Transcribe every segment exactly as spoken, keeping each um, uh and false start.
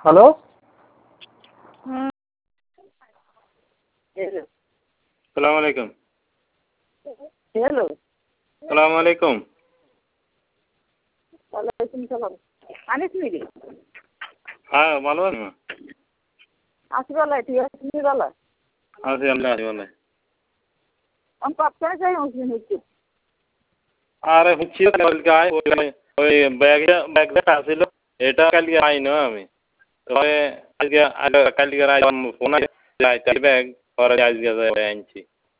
Hello. হুম। সালাম আলাইকুম। Hello. সালাম আলাইকুম। ওয়ালাইকুম সালাম। আনিস মিরি। হ্যাঁ ভালো আছেন? আছি ভালো, তুই আছিস ভালো? আছি আমরা আছি ভালো। আমি কপ্তানে যাই মুসলিম হচ্ছে। আরে হচ্ছে কালকে আই ওই ব্যাগটা ব্যাগটা ছিল এটা কালকে আই না আমি। তবে আজকে কালকে আই ফোন আছে যাই তাই ব্যাগ পরে আজকে যাই আনছি।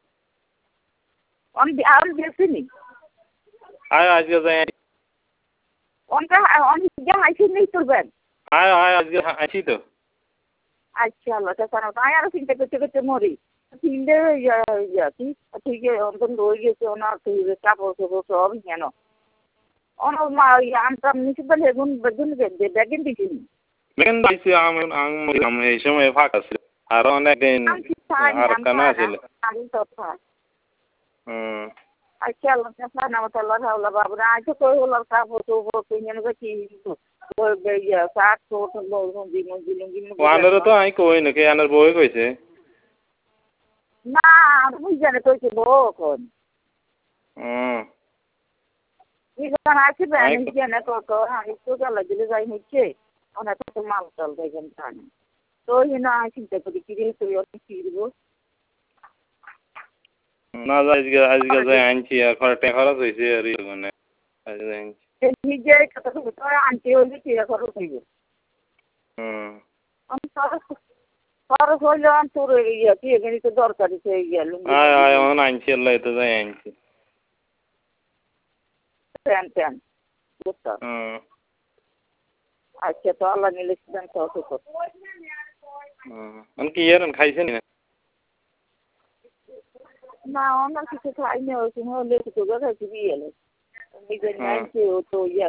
আমি আর দেখছিনি। আয় আজকে যাই অনকা অনেক হাইছি নেই তোর ব্যাগ। আয় আয় আজকে আছি তো। আচ্ছা আল্লাহ তাআলা তাই আর চিন্তা করতে করতে মরি। চিন্তা ইয়া ইয়া কি ঠিক অন্তন রয়ে গেছে ওনার তুই কাপড় চোপড় সব কেন অন মা আমটাম নিচে বলে গুন বেগুন দে ব্যাগিন দিছিনি। বেগেন দিছি আম আম এই সময় ফাঁকা ছিল আর অনেক দিন আর কানা ছিল। আমি তো থা হুম। আচ্ছা আল্লাহ তাআলা নামতাল্লাহ হাওলা বাবরা আজ কই হলো কাপড় চোপড় কিনে গেছি ওই ইয়া শাক ছোট বলুন দিন দিন দিন ওয়ানের তো আই কই নাকি আনার বই কইছে না আমি জানি কইছে বকন হুম ইগন আছে বানি জানে কত আমি তো গলা দিলে যাই হচ্ছে অনেক তো মাল চল দেখেন জানি তো হিনা চিন্তা করি কি দিলে তুই অত কি দিব না আজকে আজকে যাই আনছি আর খরচ খরচ হইছে আর মানে আজকে আনছি নিজে কত তো আনতে হইলে কি খরচ হইবে হুম আমি খরচ খরচ হইলে আমি তোর ইয়া কি এখানে তো দরকারি হয়ে গেল আয় আয় অন আনছি আল্লাহ তো যাই আনছি প্যান প্যান বুঝছো হুম আচ্ছা তো আল্লাহ নিলে প্যান তো তো হুম আমি কি এর খাইছেন না না আমার কিছু খাইনি ওই সময় হলে তো খাইছি বিয়েলে নিজে নাইছে ও তো ইয়া